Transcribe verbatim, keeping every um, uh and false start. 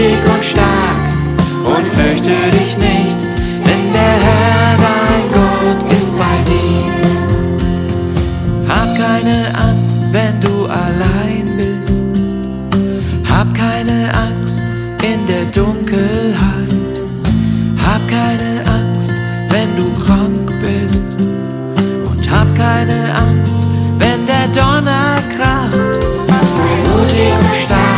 mutig und stark und fürchte dich nicht, denn der Herr, dein Gott, ist bei dir. Hab keine Angst, wenn du allein bist. Hab keine Angst in der Dunkelheit. Hab keine Angst, wenn du krank bist. Und hab keine Angst, wenn der Donner kracht. Sei mutig und stark